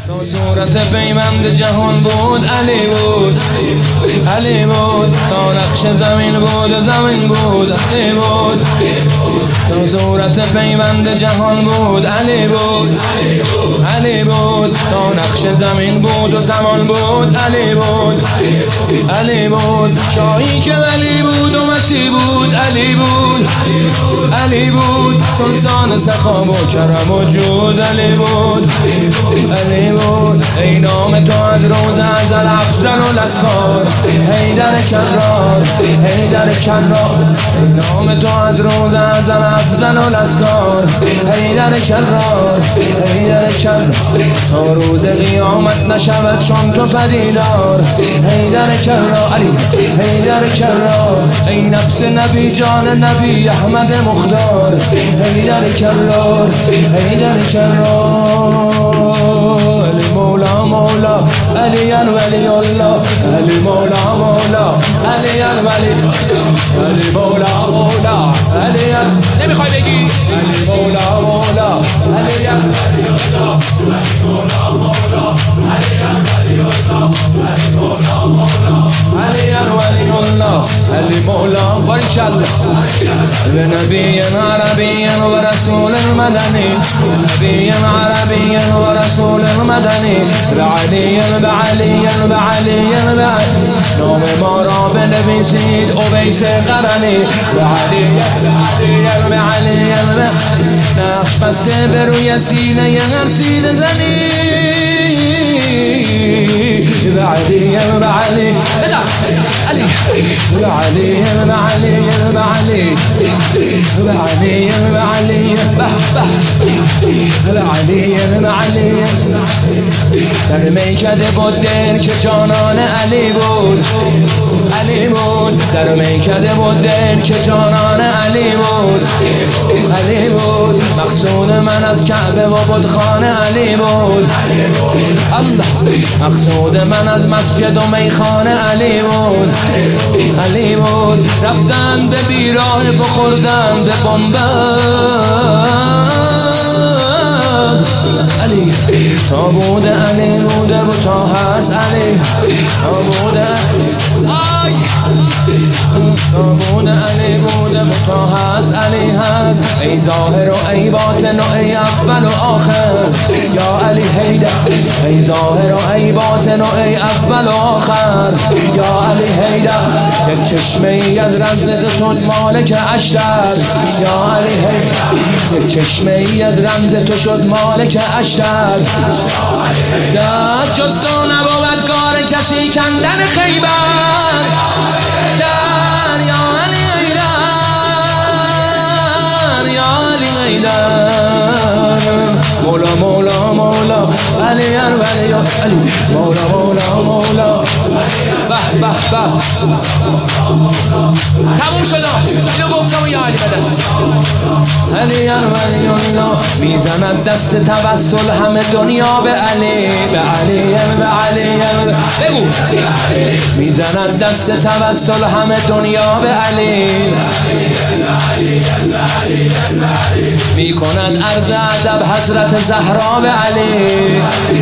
تا صورت پیوند جهان بود علی بود، علی بود. تا نقش زمین بود زمین بود، علی بود. تا صورت پیوند جهان بود علی بود، علی بود. تا نقش زمین بود و زمان بود علی بود، علی بود. شاهی که ولی بود و مسیح بود علی بود، علی بود. سلطان سخا و کرم و جود علی بود، علی بود. ای نام تو از روز ازل افضل الاسفار، حیدر کرار، حیدر کرار. ای نام تو از روز ازل افضل الاسفار، حیدر کرار، حیدر کرار. تا روز قیامت نشود چون تو پدیدار، حیدر کرار، علی حیدر کرار. ای نفس نبی جان نبی احمد مختار، حیدر کرار، حیدر کرار. علی مولا مولا علی الولی الله، علی مولا مولا علی الولی، علی مولا مولا علی نمیخوای بگی علی مولا مولا علی الولی الله، علی مولا مولا علی الولی الله، علی مولا مولا علی الولی الله، علی مولا. بارکالله. به نبی عربی و رسول مدنی، نبی عربی و رسول مدنی. به علی به علی به علی به علی. نام ما را بنویسید اویس قرنی. به علی به علی به علی به نقش بسته به روی سینه هر سینه زنی. به علی به علی علی به علی به علی به علی به علی به علی به علی به علی. در میکده بود دل که جانان علی بود، علی بود. در میکده بود دل که جانان علی بود، علی بود. مقصود من از کعبه و بتخانه علی بود، الله. مقصود من از مسجد و میخانه علی بود، علی بود. رفتن به بیراه بخوردن به بنبد علی. تا بوده علی بوده و تا هست علی، تا بوده علی تا بوده علی بوده و تا هست علی هست. ای ظاهر و ای باطن و ای اول و آخر یا علی حیدر. ای ظاهر و ای باطن و ای اول و آخر یا علی حیدر. یک چشمه ای از رمز تو مالک اشتر یا علی حیدر. یک چشمه ای از رمز تو شد مالک اشتر. داد جز تو نبود کار کسی کندن خیبر. در یا علی حیدر، یا علی حیدر. مولا مولا مولا علی الولی علی مولا مولا مولا. به به به تموم شد. اینو گفتم و یا علی بده. علی الولی الله. میزند دست توسل همه دنیا به علی، به علی به علی بگو. میزند دست توسل همه دنیا به علی، میکند عرض ادب حضرت زهرا به علی.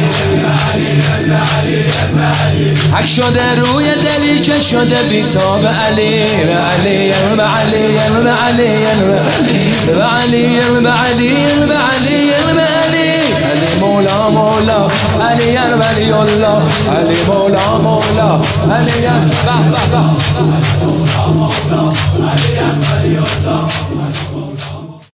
حق شده روی دلی که شده بیتاب علی، به علی به علی به علی به علی به علی به علی به علی. علی مولا مولا علی الولی الله، علی مولا مولا علی به به به.